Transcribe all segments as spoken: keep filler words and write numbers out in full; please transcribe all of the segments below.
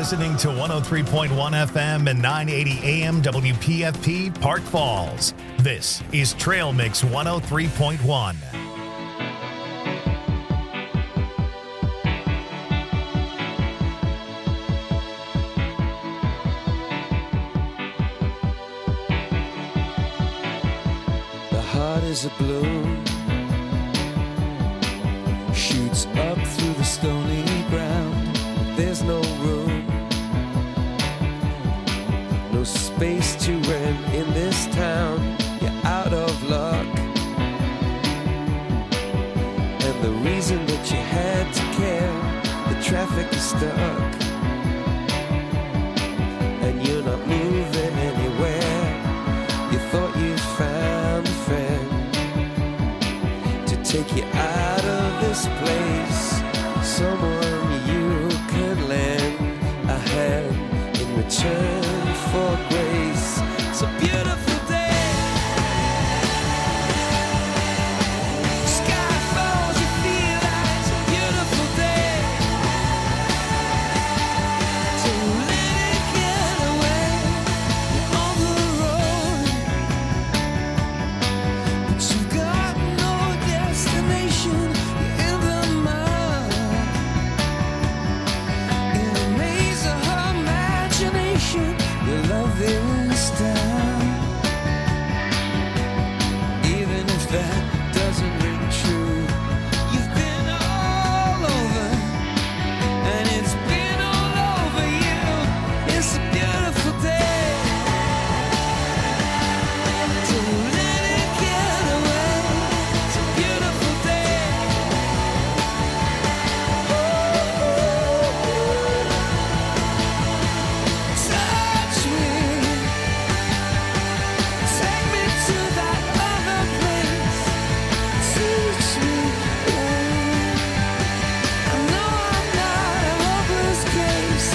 listening to one oh three point one F M and nine eighty A M W P F P Park Falls. This is Trail Mix one oh three point one. The heart is a balloon, shoots up through the stony ground. There's no room, no space to rent in this town. You're out of luck, and the reason that you had to care, the traffic is stuck, and you're not moving anywhere. You thought you found a friend to take you out of this place, someone you could lend a hand in return for grace. It's a beautiful day. Sky falls, you feel like it's a beautiful day. Don't let it get away. You're on the road, but you've got no destination. You're in the mud, in a maze of her imagination. Your love is down, even if that doesn't ring true. You've been all over, and it's been all over you. It's a beautiful day. Don't let it get away. It's a beautiful day. Touch me, take me to that other place. Teach me, I know I'm not a hopeless case.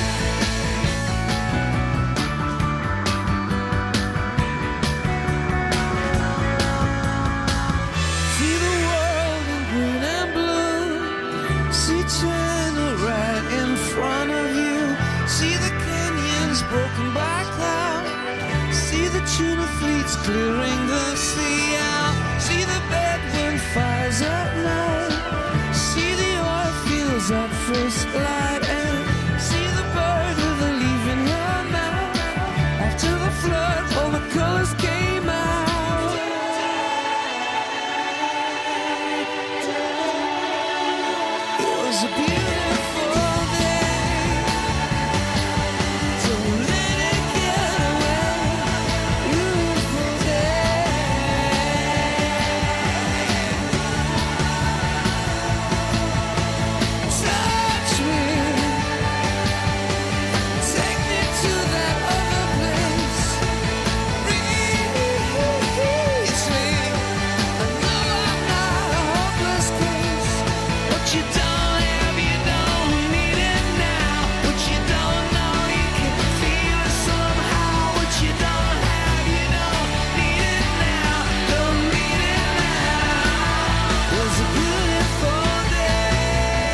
See the world in green and blue. See China right in front of you. See the canyons broken by cloud. See the tuna fleets clearing the sea out. See the bedroom fires at night. See the oil fields at first light. And see the bird with a leaf in her mouth. After the flood, all the colors came out. It was a beautiful day. Don't let it get away. Beautiful day. Touch me, take me to that other place. Reach me, I know I'm not a hopeless case. What you don't have, you don't need it now. What you don't know, you can feel it somehow. What you don't have, you don't need it now. Don't need it now. It was a beautiful day.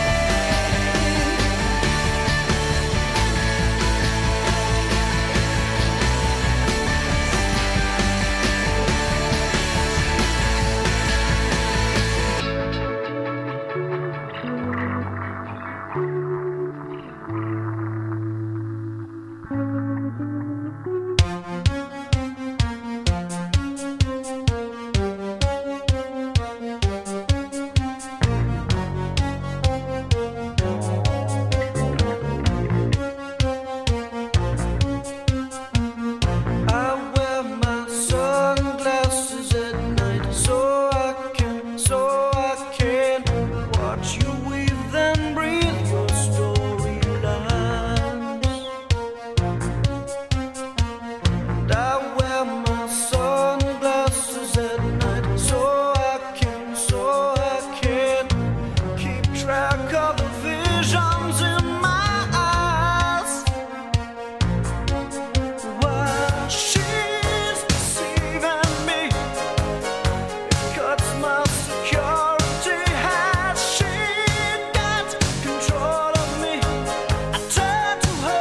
I wear my sunglasses at night so I can, so I can watch you weave and breathe your storylines. And I wear my sunglasses at night so I can, so I can keep track of the visions in my eyes. While she's deceiving me, it cuts my security. Has she got control of me? I turn to her.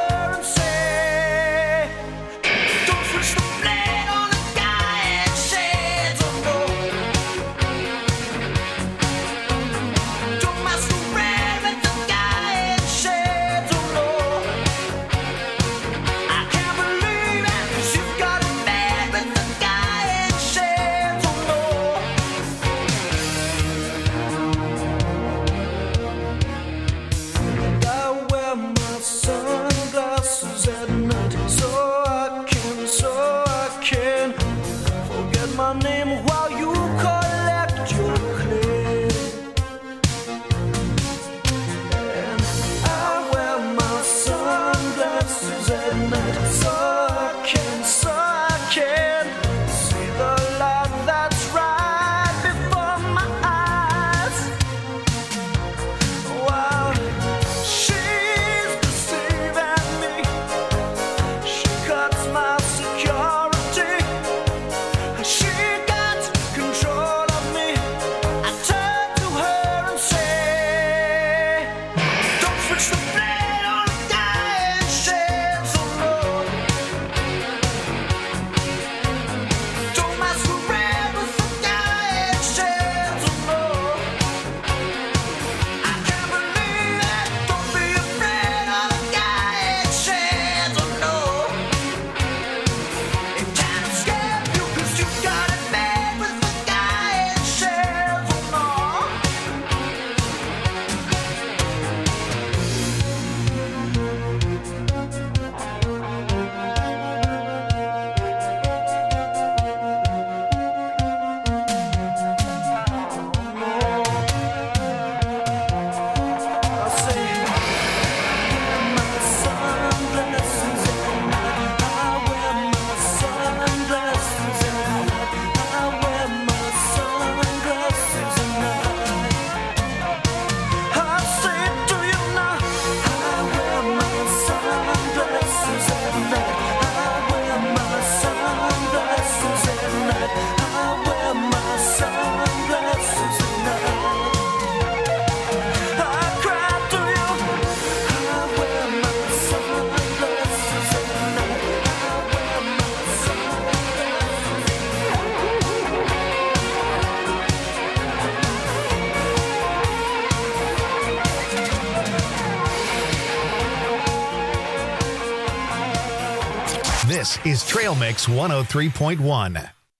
This is Trail Mix one oh three point one.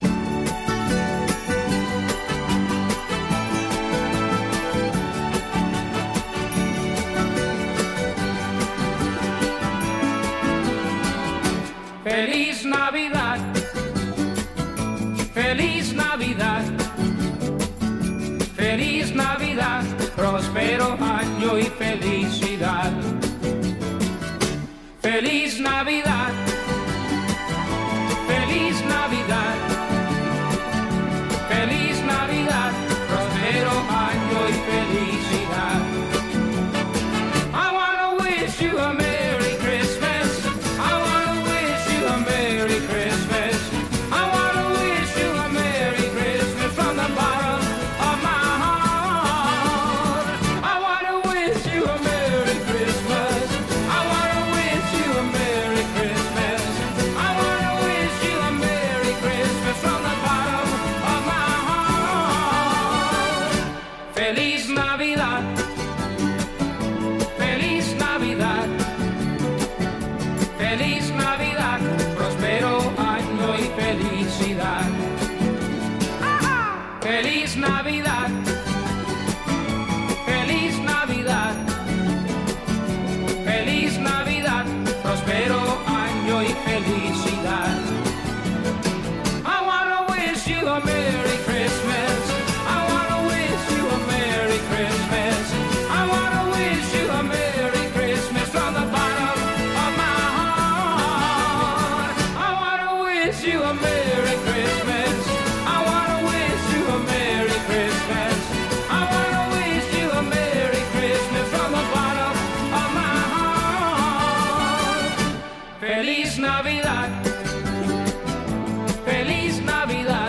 Feliz Navidad, Feliz Navidad, Feliz Navidad, próspero año y felicidad. Feliz Navidad, Feliz Navidad, Feliz Navidad, próspero año y felicidad. I wanna wish you a Merry Christmas. I wanna wish you a Merry Christmas. I wanna wish you a Merry Christmas from the bottom of my heart. I wanna wish you a Merry Christmas. I wanna wish you a Merry Christmas. I wanna wish you a Merry Christmas from the bottom of my heart. Feliz Navidad. Feliz Navidad. Feliz Navidad, próspero año y felicidad. Feliz Navidad, Feliz Navidad, Feliz Navidad, próspero año y felicidad. I wanna wish you a Merry Christmas. I wanna wish you a Merry Christmas. I wanna wish you a Merry Christmas from the bottom of my heart. I wanna wish you a Merry Christmas. I wanna wish you a Merry Christmas. I wanna wish you a Merry Christmas from the bottom of my heart. Feliz Navidad. Feliz Navidad.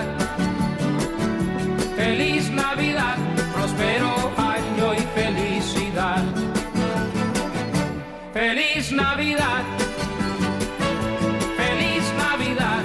Feliz Navidad, próspero año y felicidad. Feliz Navidad. Feliz Navidad.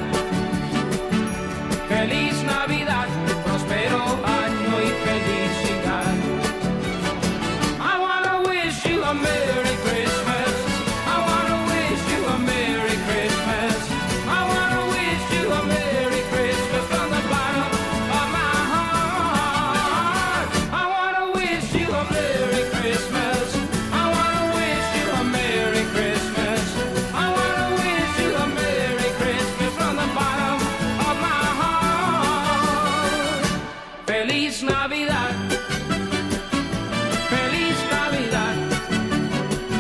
Feliz Navidad, próspero año y felicidad. I wanna wish you a Merry Christmas. I wanna wish you a Merry Christmas. I wanna wish you a Merry Christmas from the bottom of my heart. I wanna wish you a Merry Christmas. I wanna wish you a Merry Christmas. I wanna wish you a Merry Christmas from the bottom of my heart. Feliz Navidad. Feliz Navidad.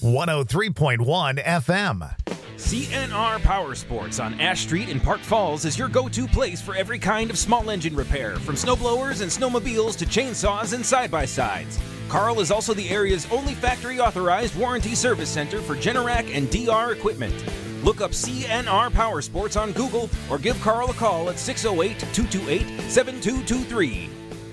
one oh three point one F M. C N R Power Sports on Ash Street in Park Falls is your go-to place for every kind of small engine repair, from snowblowers and snowmobiles to chainsaws and side-by-sides. Carl is also the area's only factory-authorized warranty service center for Generac and D R equipment. Look up C N R Power Sports on Google or give Carl a call at six oh eight, two two eight, seven two two three.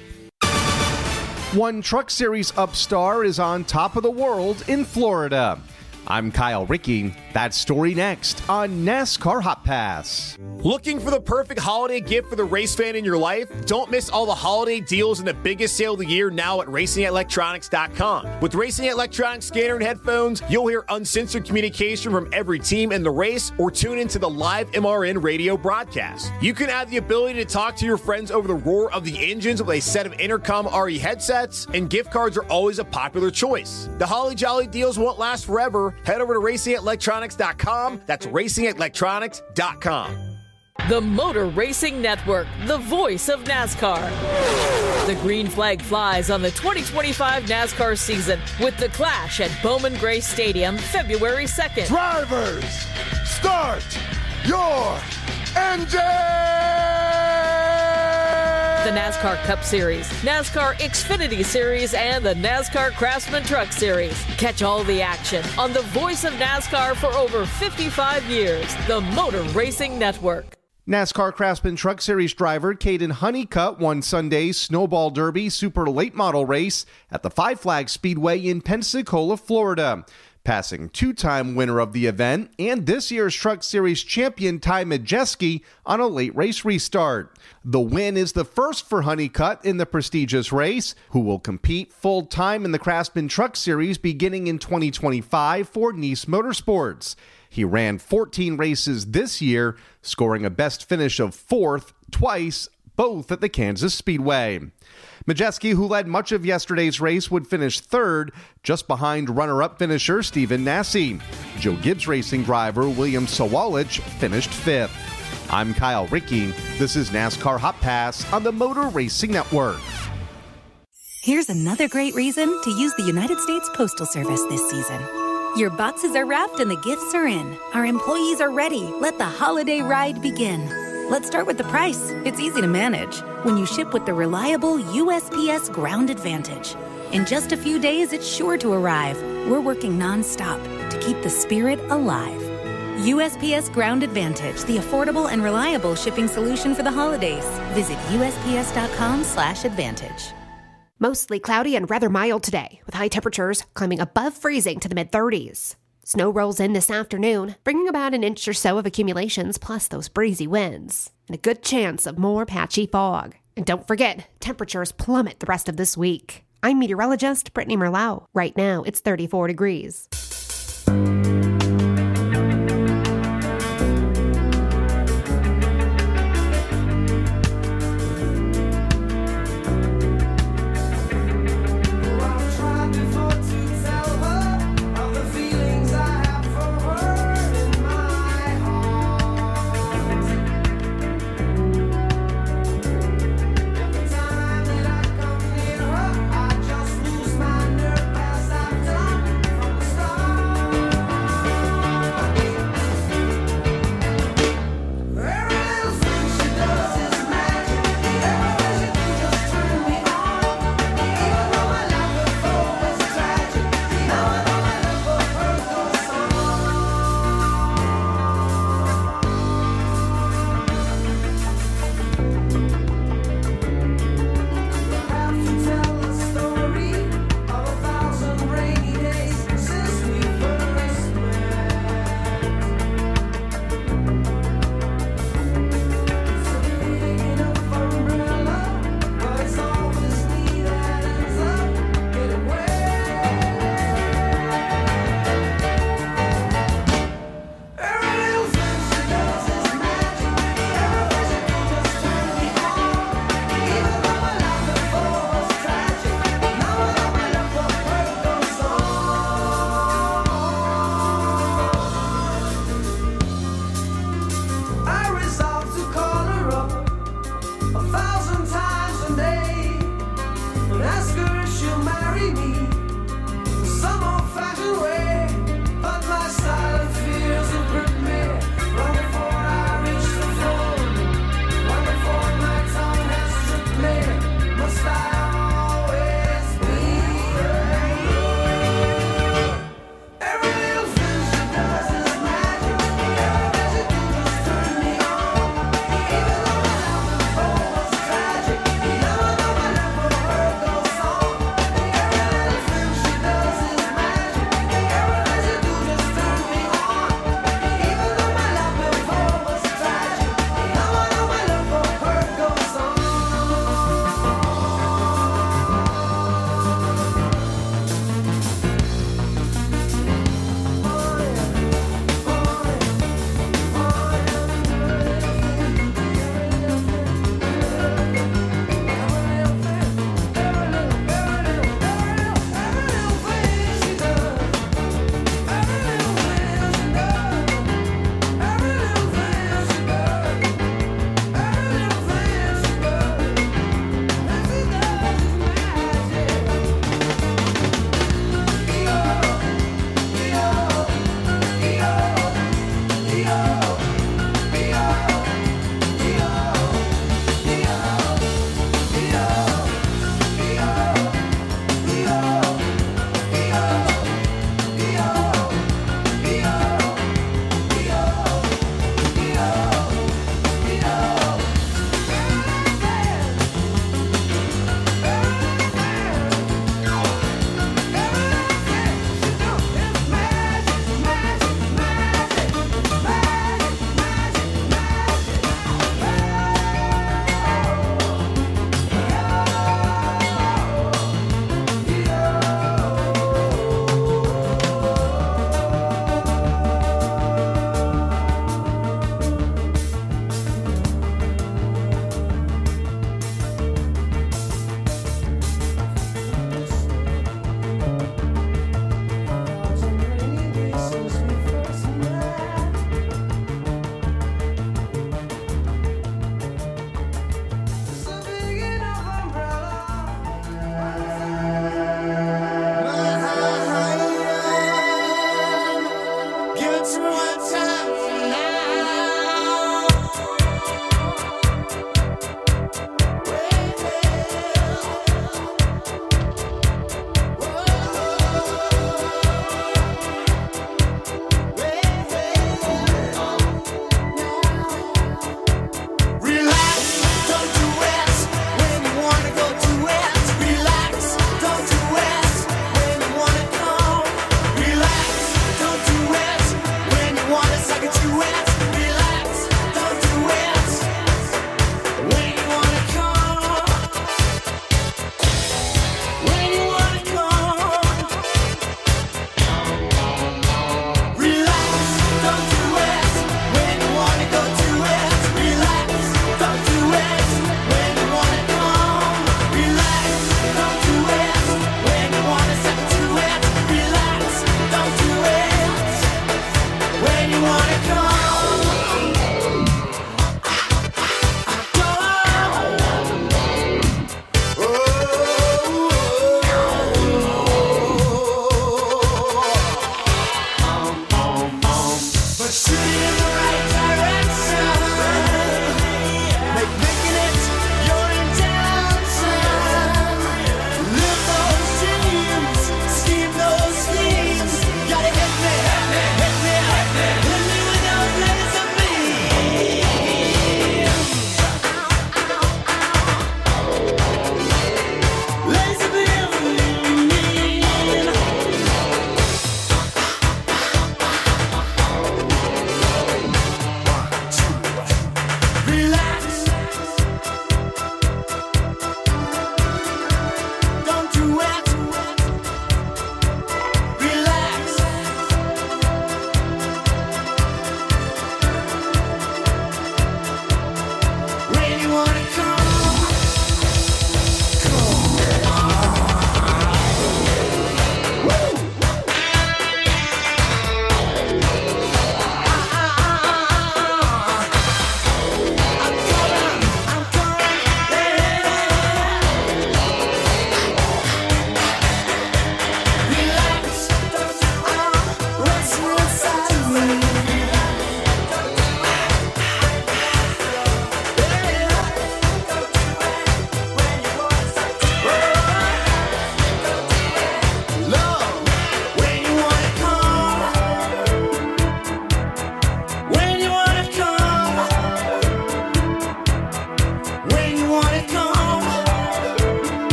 One Truck Series upstar is on top of the world in Florida. I'm Kyle Rickey. That story next on NASCAR Hot Pass. Looking for the perfect holiday gift for the race fan in your life? Don't miss all the holiday deals and the biggest sale of the year now at racing electronics dot com. With Racing Electronics scanner and headphones, you'll hear uncensored communication from every team in the race or tune into the live M R N radio broadcast. You can have the ability to talk to your friends over the roar of the engines with a set of Intercom R E headsets, and gift cards are always a popular choice. The Holly Jolly deals won't last forever. Head over to racing electronics dot com. That's racing electronics dot com. The Motor Racing Network, the voice of NASCAR. The green flag flies on the twenty twenty-five NASCAR season with the Clash at Bowman Gray Stadium, February second. Drivers, start your engine! The NASCAR Cup Series, NASCAR Xfinity Series, and the NASCAR Craftsman Truck Series. Catch all the action on the voice of NASCAR for over fifty-five years, the Motor Racing Network. NASCAR Craftsman Truck Series driver Caden Honeycutt won Sunday's Snowball Derby Super Late Model race at the Five Flags Speedway in Pensacola, Florida, passing two-time winner of the event and this year's Truck Series champion Ty Majeski on a late race restart. The win is the first for Honeycutt in the prestigious race, who will compete full-time in the Craftsman Truck Series beginning in twenty twenty-five for Nice Motorsports. He ran fourteen races this year, scoring a best finish of fourth twice, both at the Kansas Speedway. Majeski, who led much of yesterday's race, would finish third, just behind runner-up finisher Stephen Nasse. Joe Gibbs Racing driver William Sawalich finished fifth. I'm Kyle Rickey. This is NASCAR Hot Pass on the Motor Racing Network. Here's another great reason to use the United States Postal Service this season. Your boxes are wrapped and the gifts are in. Our employees are ready. Let the holiday ride begin. Let's start with the price. It's easy to manage when you ship with the reliable U S P S Ground Advantage. In just a few days, it's sure to arrive. We're working nonstop to keep the spirit alive. U S P S Ground Advantage, the affordable and reliable shipping solution for the holidays. Visit U S P S dot com slash advantage. Mostly cloudy and rather mild today, with high temperatures climbing above freezing to the mid-thirties. Snow rolls in this afternoon, bringing about an inch or so of accumulations plus those breezy winds, and a good chance of more patchy fog. And don't forget, temperatures plummet the rest of this week. I'm meteorologist Brittany Merlot. Right now, it's thirty-four degrees.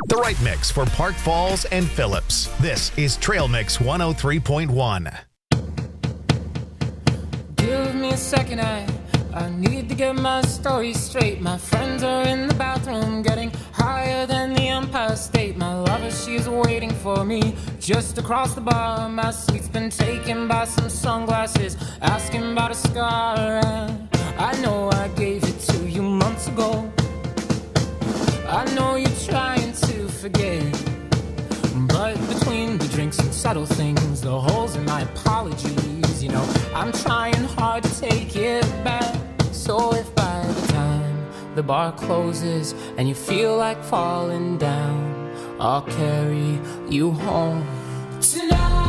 The right mix for Park Falls and Phillips. This is Trail Mix one oh three point one. Give me a second, I, I need to get my story straight. My friends are in the bathroom getting higher than the Empire State. My lover, she's waiting for me just across the bar. My seat's been taken by some sunglasses, asking about a scar. And I know I gave it to you months ago. I know you're trying to forget, but between the drinks and subtle things, the holes in my apologies, you know, I'm trying hard to take it back. So if by the time the bar closes and you feel like falling down, I'll carry you home tonight.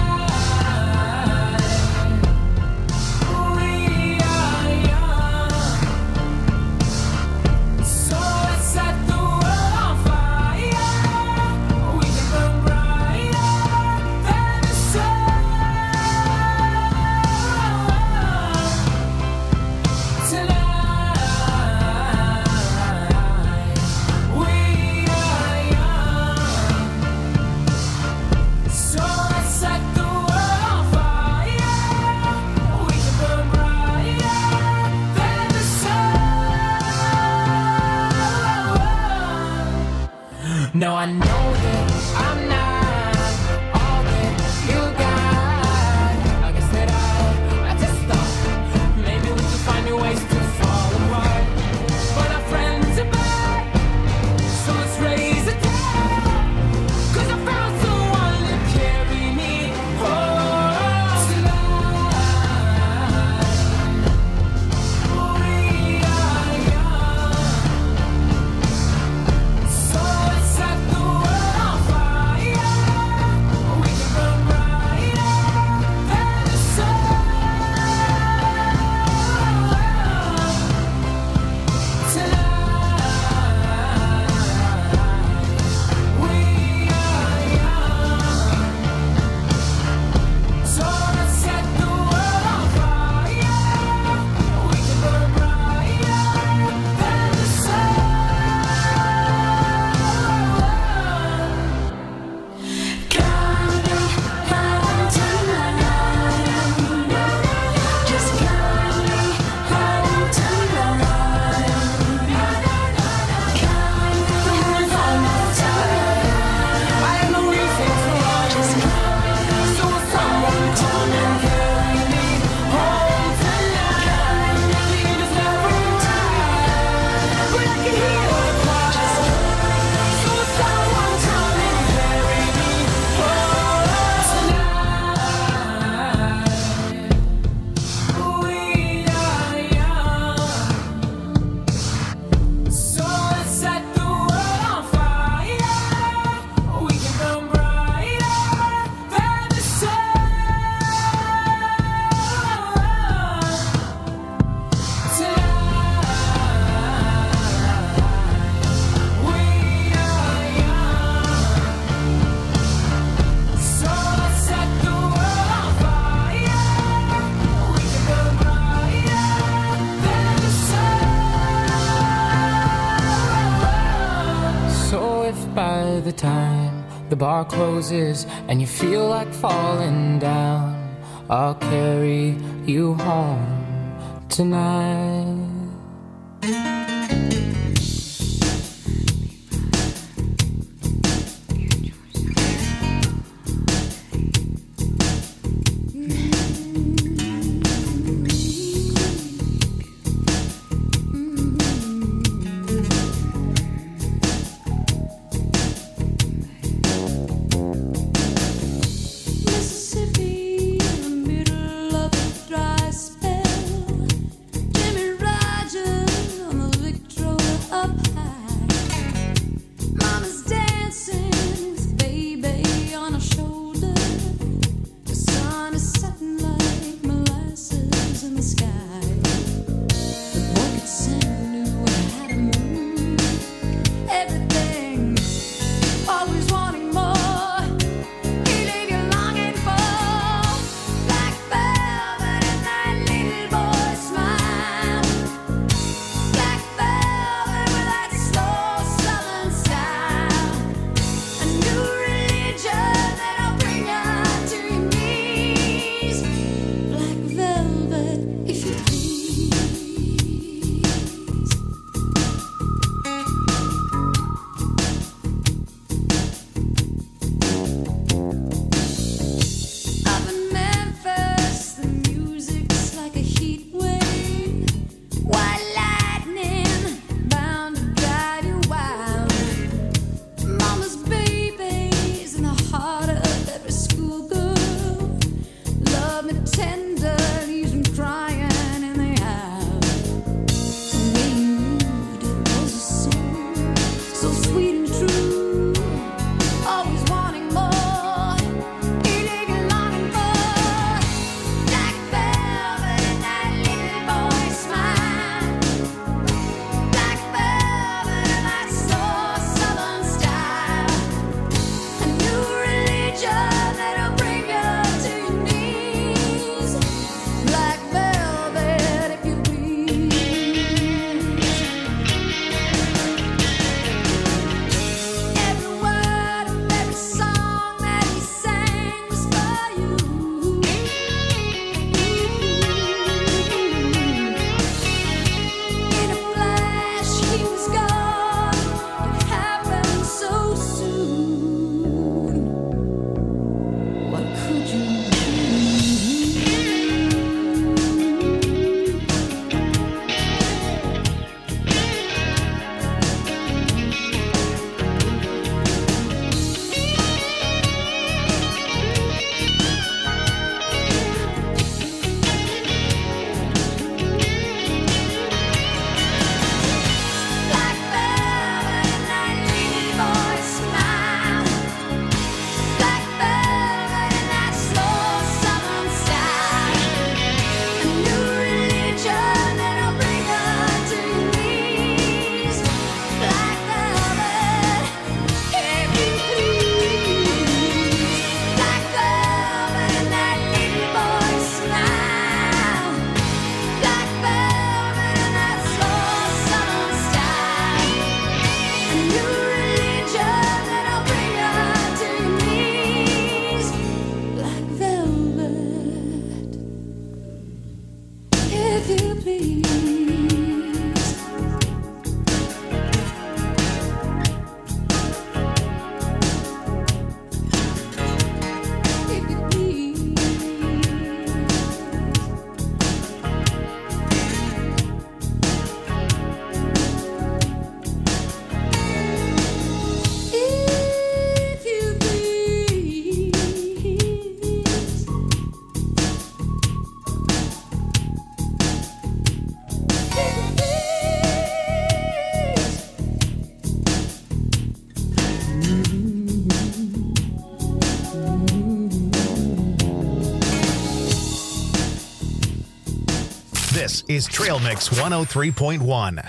No, I know that I'm not all that you got. I guess that I, I just thought maybe we could find new ways to fall apart. But our friends are back, so let's raise a toast. 'Cause I found someone to carry me home tonight. We are young, so let's set the world on fire. We can burn brighter than the sun tonight. We are young, so let's set the world on fire. We can burn brighter than the sun. So if by the time the bar closes and you feel like falling down, I'll carry you home tonight. Mississippi in the middle of a dry spell. Jimmy is Trail Mix one oh three point one.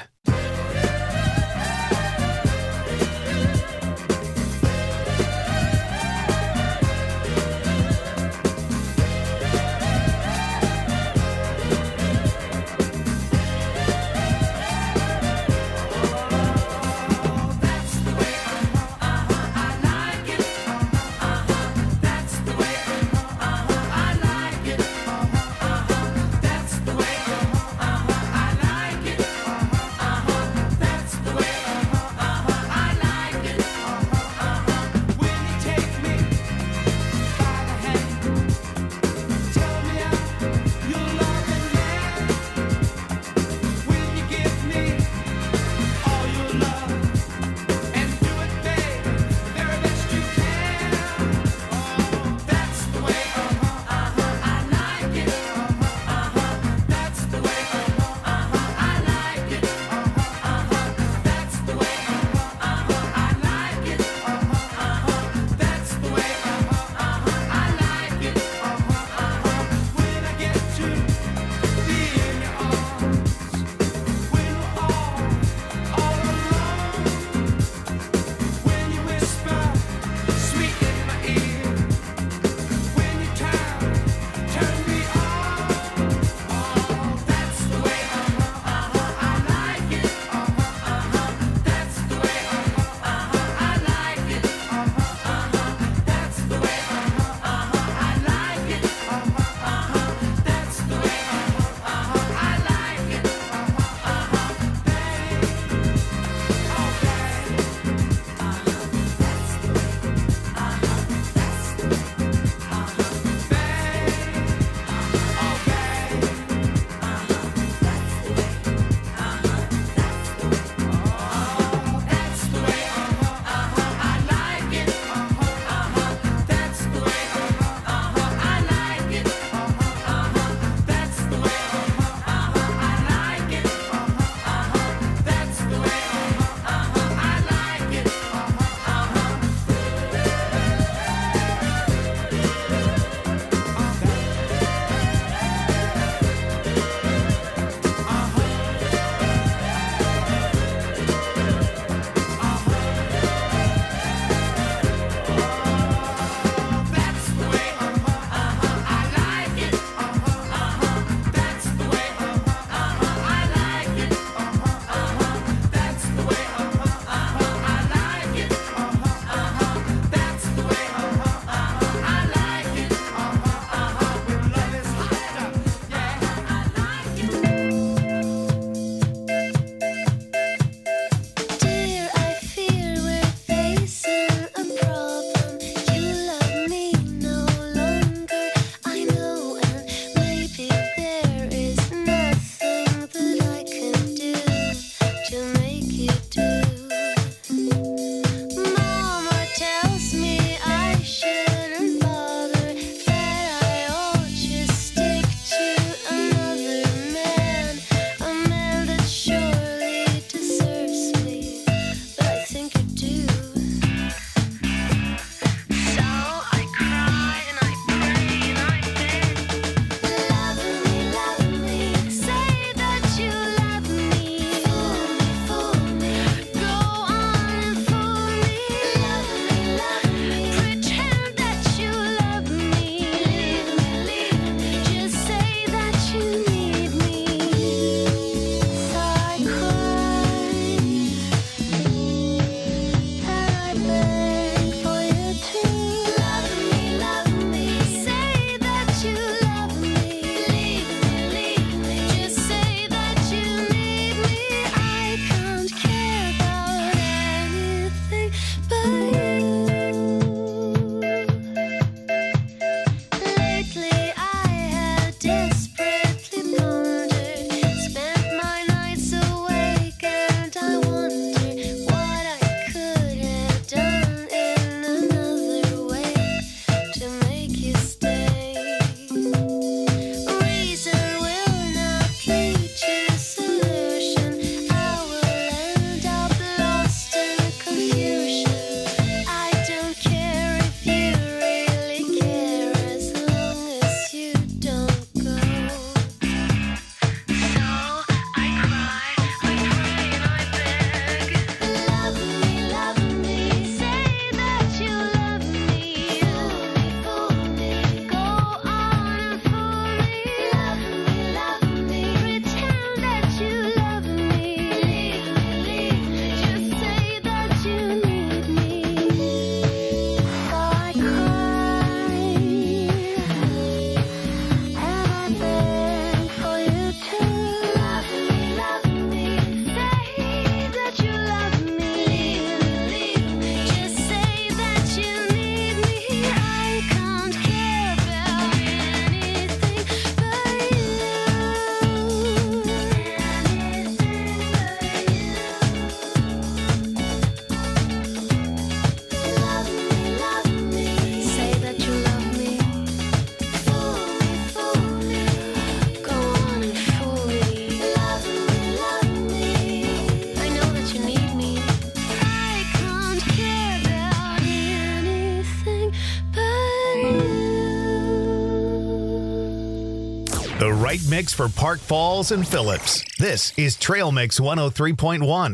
right mix for Park Falls and Phillips. This is Trail Mix one oh three point one.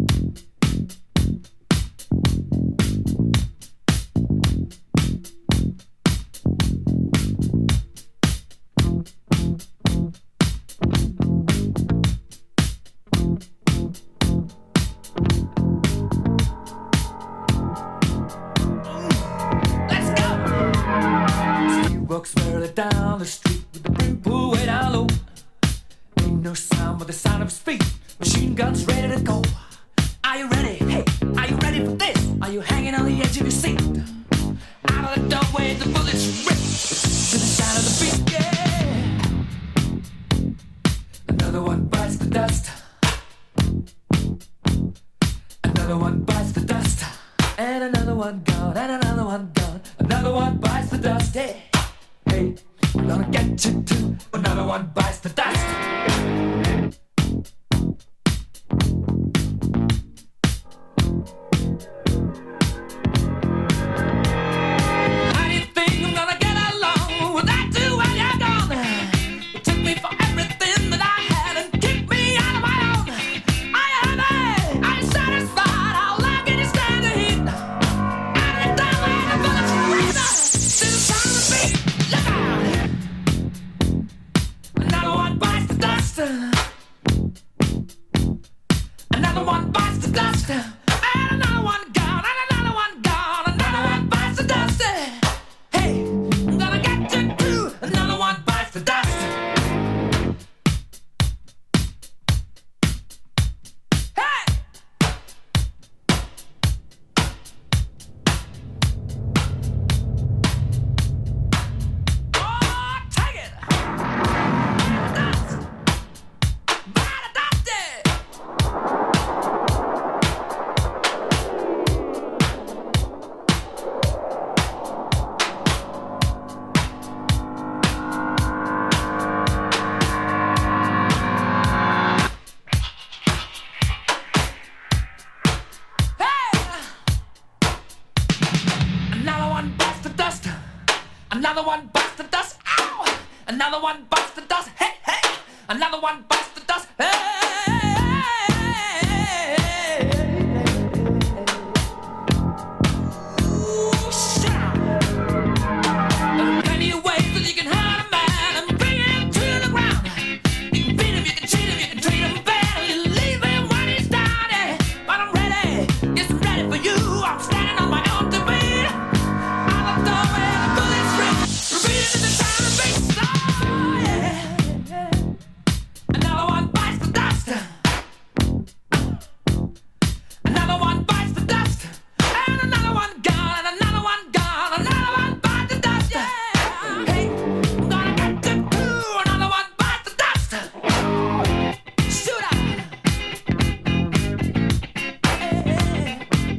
Down the street with the big pool way down low. Ain't no sound but the sound of his feet. Machine guns ready to go. Are you ready? Hey, are you ready for this? Are you hanging on the edge of your seat? Out of the doorway, the bullets rip to the sound of the beat. Yeah. Another one bites the dust. Another one bites the dust. And another one gone. And another one gone. Another one bites the dust. Hey. Hey, I'm gonna get you too. Another one bites the dust. How do you think I'm gonna get along without you when you're gone? You took me for everything that I had and kicked me out of my own. Are you happy? Are you satisfied? How long can you stand the heat? Out of the doorway, the bullets rip to the sound of the beat. Look out! Another one bites the dust. Another one bites the dust. And another one gone. And another one gone. Another one bites the dust. Hey, I'm gonna get you too. Another one bites the dust. Hey! Oh, take it! Dust! Bite the dust! Another one bites the dust. Another one bites the dust. Ow! Another one bites the dust. Hey, hey! Another one bites the dust. Hey! Ooh, shout! There are plenty of ways that you can hurt a man and bring him to the ground. You can beat him, you can cheat him, you can treat him bad, you leave him when he's down. Yeah. But I'm ready, yes, I'm ready for you. I'm standing on my own two feet. Out the doorway, the bullets rip, repeating in the sound of beat. Oh, yeah. Another one bites the dust. Another one bites the dust. And another one gone. And another one gone. Another one bites the dust. Yeah. Hey, I'm gonna get you too. Another one bites the dust. Shoot out. Hey.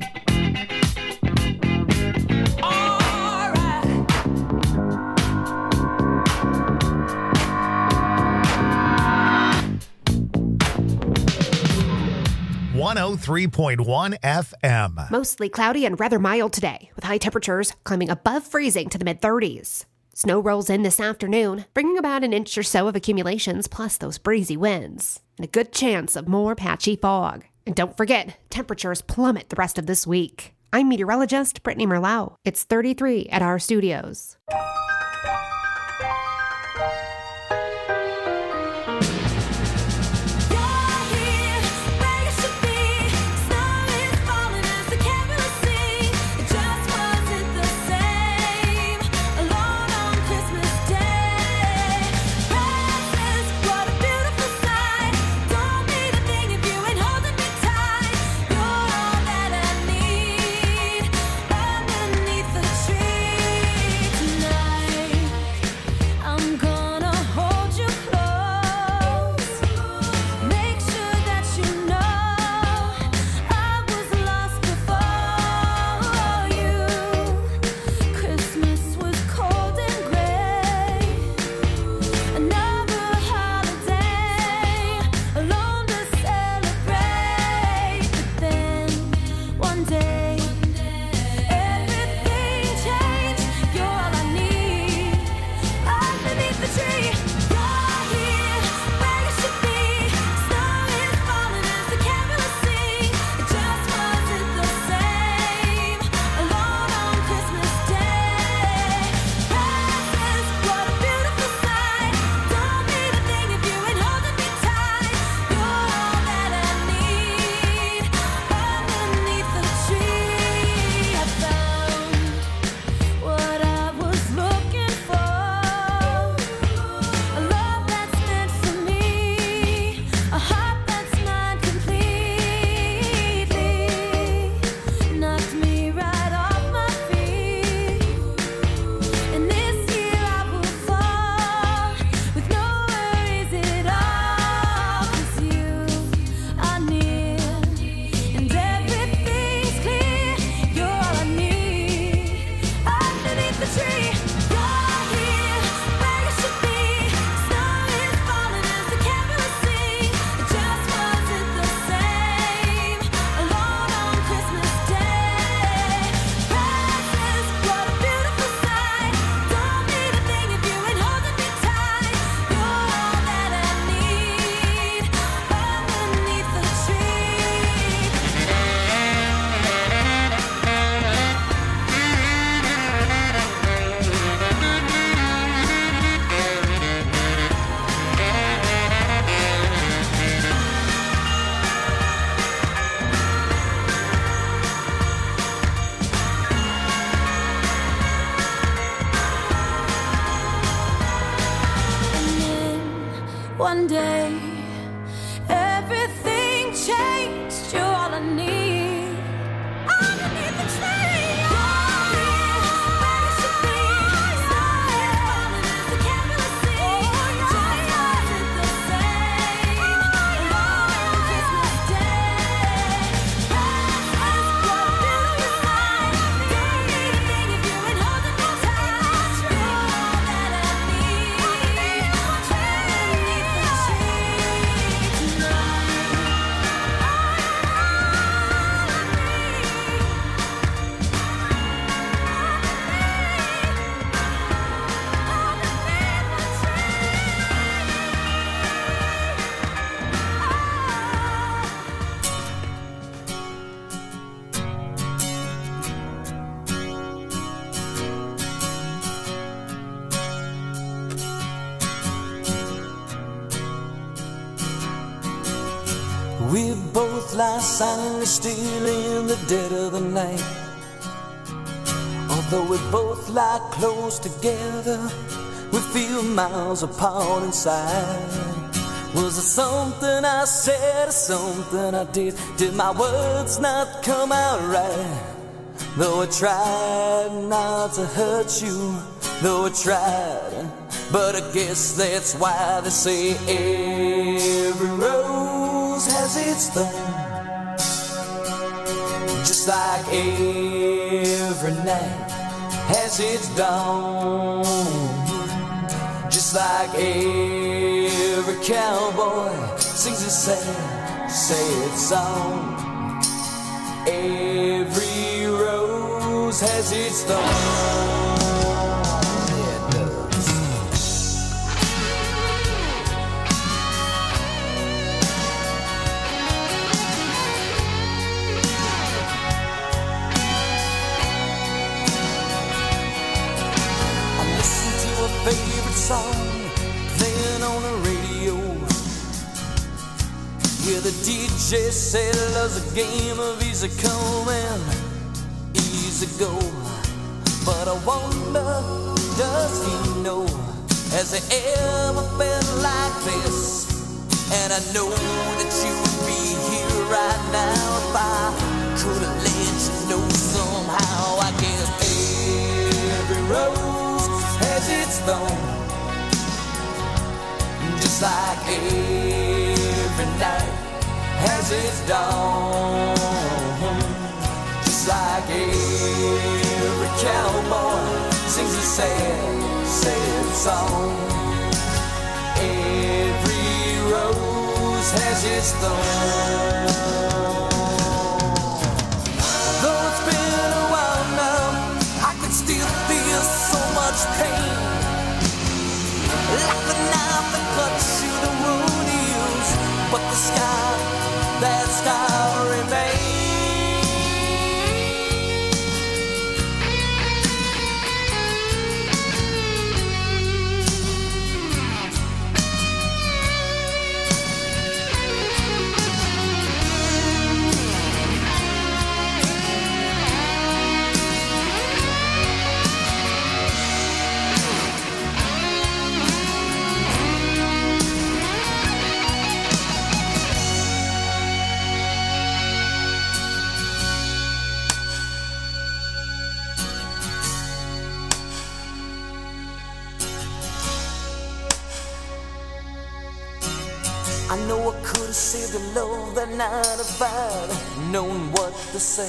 All right. one oh three point one F M. Mostly cloudy and rather mild today, with high temperatures climbing above freezing to the mid-thirties. Snow rolls in this afternoon, bringing about an inch or so of accumulations plus those breezy winds, and a good chance of more patchy fog. And don't forget, temperatures plummet the rest of this week. I'm meteorologist Brittany Merlau. It's thirty-three at our studios. Underneath the tree tonight. one day everything changed. You're all I need. Underneath the tree. We both lie silently still in the dead of the night. Although we both lie close together, we feel miles apart inside. Was it something I said or something I did? Did my words not come out right? Though I tried not to hurt you, though I tried, but I guess that's why they say every rose has its thorn. Just like every night has its dawn. Just like every cowboy sings a sad, sad song. Every rose has its thorn. Favorite song playing on the radio. Yeah, the D J said love's a game of easy come and easy go. But I wonder, does he know? Has he ever felt like this? And I know that you would be here right now if I could have let you know somehow. I guess every rose has its thorn, just like every night has its dawn. Just like every cowboy sings a sad, sad song. Every rose has its thorn. Though it's been a while now, I can still feel so much pain. Like the knife that cuts you, the wound heals, but the scar, that scar remains. I know I could have saved the love that night if I'd known what to say.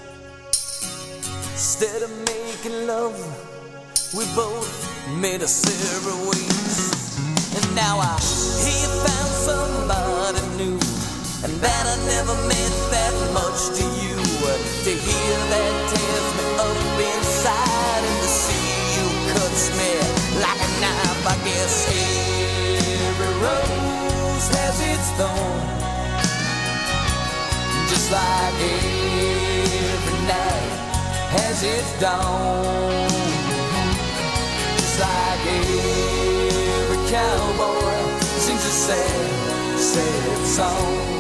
Instead of making love, we both made a separate ways. And now I hear you found somebody new, and that I never meant that much to you. To hear that tears me up inside, and to see you cuts me like a knife. I guess every rose has its thorn, just like every night has its dawn. Just like every cowboy sings a sad, sad song.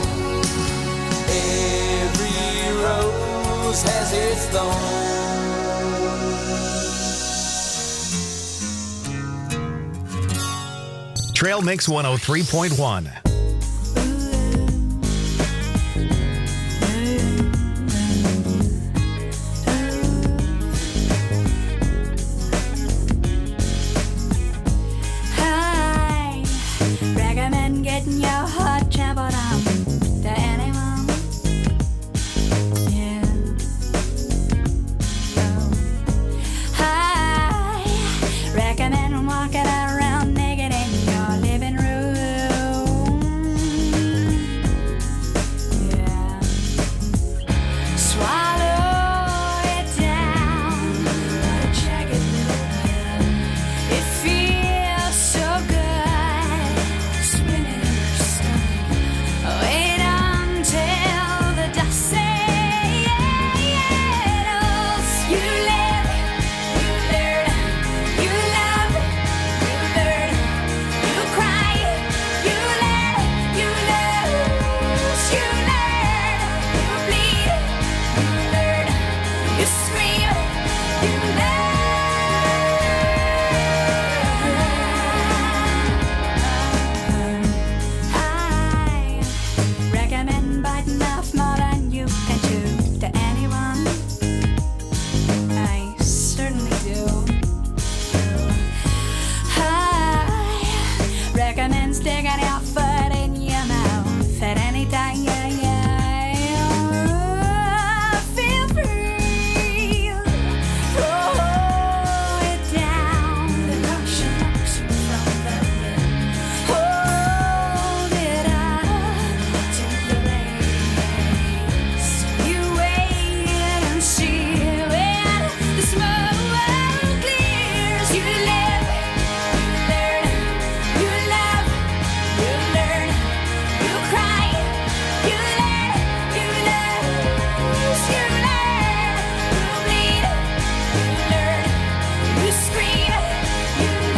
Every rose has its thorn. Trail Mix one oh three point one. I recommend getting your heart trampled on to anyone. Yeah. Oh. I recommend walking around naked in your living room. Yeah. Swallow it down. What a jagged little pill. It feels so good, spinning in your stomach. Wait until the dust settles. You live, you learn, you love, you learn, you cry, you learn, you lose, you learn, you bleed, you learn, you scream, you learn. I recommend biting off more than you can chew to anyone. I certainly do. I recommend sticking your foot in your mouth at any time. Feel free. Throw it down. The caution knocks you from the rim. Hold it up to the lace. You wait and see when the smoke clears. You live, you learn, you love, you learn, you cry, you learn, you lose, you learn, you bleed, you learn, you scream, you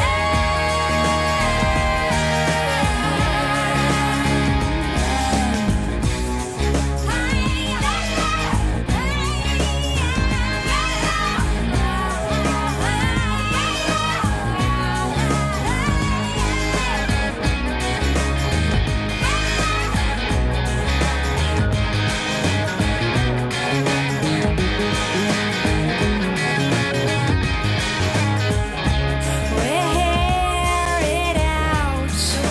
wear it out.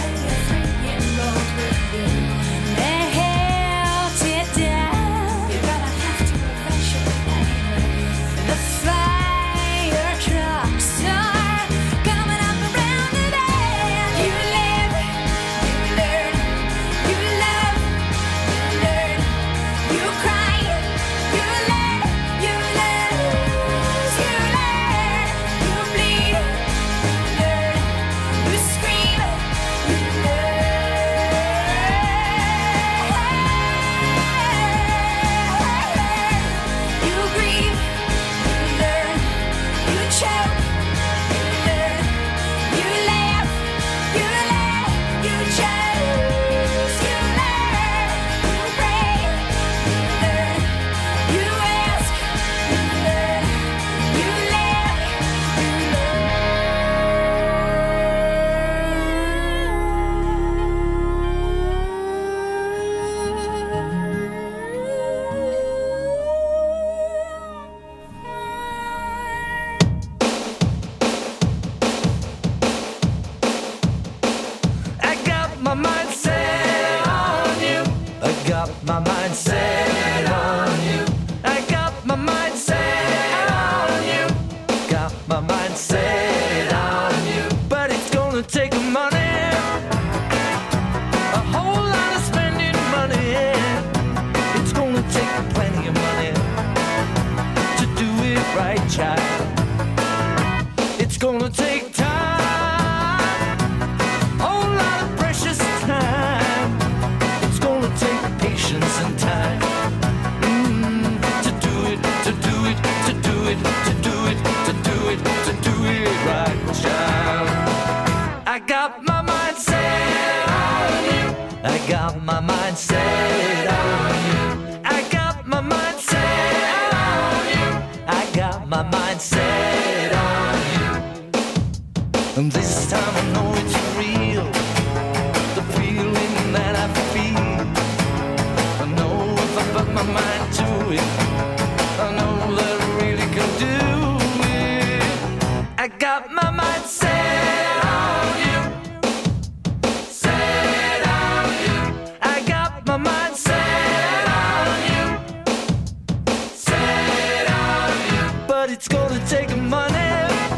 Melt it down. You're gonna have to eventually anyway. The fire trucks are coming up around the bend. You live, you learn, you love, you learn, you cry, you learn, you lose, you learn, you bleed, you learn, you scream, you learn, you grieve, you learn, you choke, you learn, you laugh, you laugh, you choose, you learn, you pray, you learn, you ask, you learn, you live, you I got my mind set on you. I got my mind set on you. I got my mind set on you. Got my mind set on you. But it's gonna take money, a whole lot of spending money. It's gonna take plenty of money to do it right, child. It's gonna take time, whole lot of precious time. It's gonna take patience and time mm, to do it, to do it, to do it, to do it, to do it, to do it right, child. I got my mind set on you. I got my mind set on you. I got my mind set on you. I got my mind set on you. And this time I know it's real. it. I know that I really can do it. I got my mind set on you, set on you. I got my mind set on you, set on you. But it's gonna take money,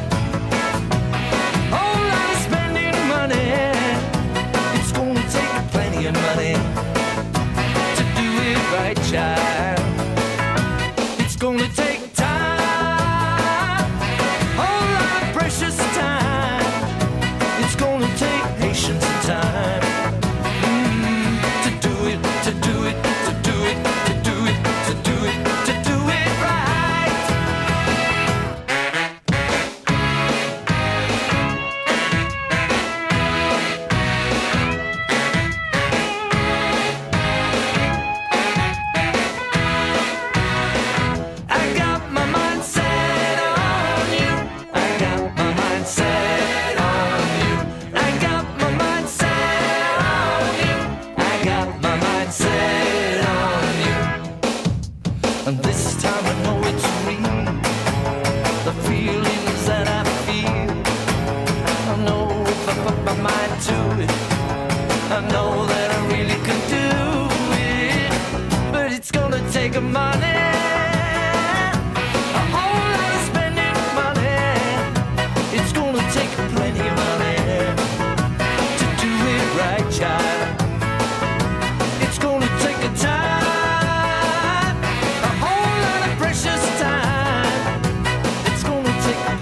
whole lot of spending money. It's gonna take plenty of money to do it right, child. It's gonna take time, whole lot of precious time. It's gonna take patience and time mm, to do it, to do it, to do it, to do it, to do it, to do it right. I got my mind set on you. I got my mind set on you. I got my mind set on you. I got my mind set on you. And this time